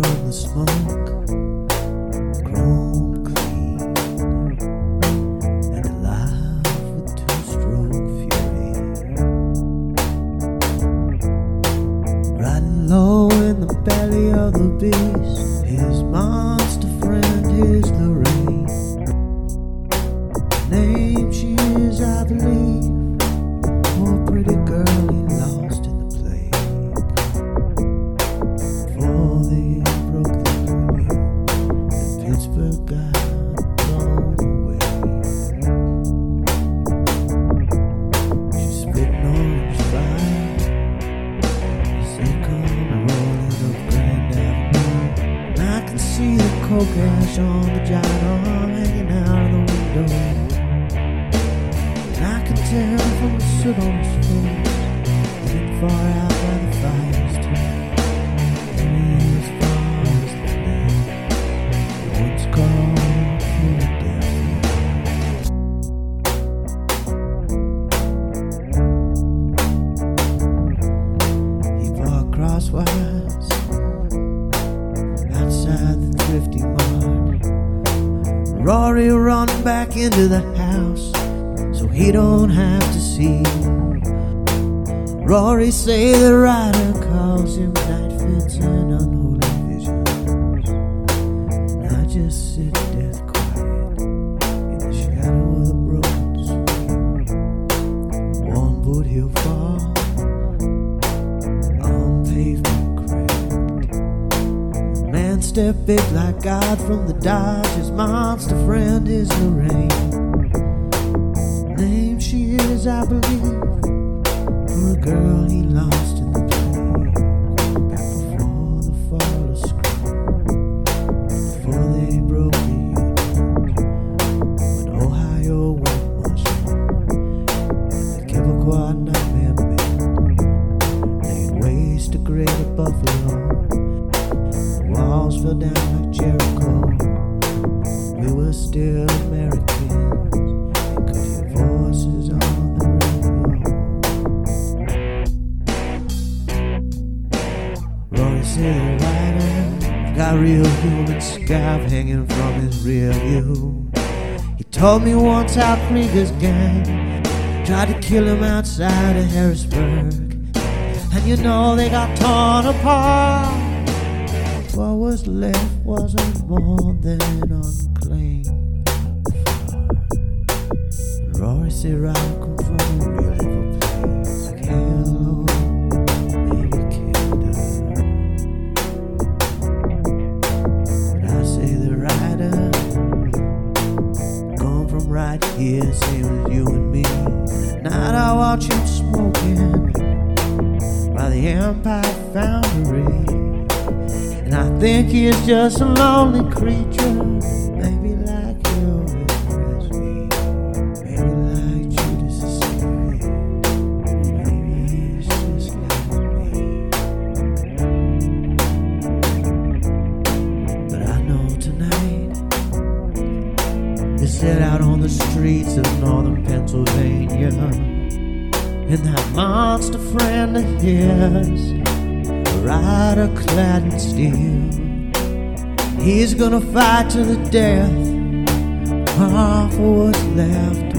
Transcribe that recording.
from the smoke, chrome clean and alive with two-stroke fury. Riding low in the belly of the beast, his monster friend is Lorraine. Name she is, I believe, poor pretty girl he lost in the plague. Before they broke the union and Pittsburgh got blown away. She's spitting orange fire, they come rolling up Grand Avenue, and I can see the coke ash on the giant arm hanging out of the window. I can tell from the soot on his face, he's been far out by the fires too. And he is far as the name the one's called Philadelphia. He parked crosswise outside the Thrifty Mart. Rory run back into the house so he don't have to see. Rory say the writer calls him night fits and unholy visions. And I just sit dead quiet in the shadow of the broken street. One foot he'll fall on pavement cracked. Man step big like God from the Dodge. His monster friend is Lorraine. Name she is, I believe, for a girl he lost in the plague. Back before the fall of Scream, before they broke the union, when Ohio went mushroom and the Quebecois nightmare men laid waste to greater Buffalo. The walls fell down like Jericho. We were still Americans. Voices on the radio. Rory said the writer got real human scab hanging from his rear view. He told me once how Krieger's gang tried to kill him outside of Harrisburg, and you know they got torn apart. What was left wasn't more than unclaimed. Rory said, "I come from a real evil place, like hell or maybe Canada." But I say the writer gone from right here, same as you and me. Night I watch him smoking by the Empire Foundry, and I think he is just a lonely creature, maybe like you. Set out on the streets of northern Pennsylvania, and that monster friend of his, a rider clad in steel, he's gonna fight to the death, for what's left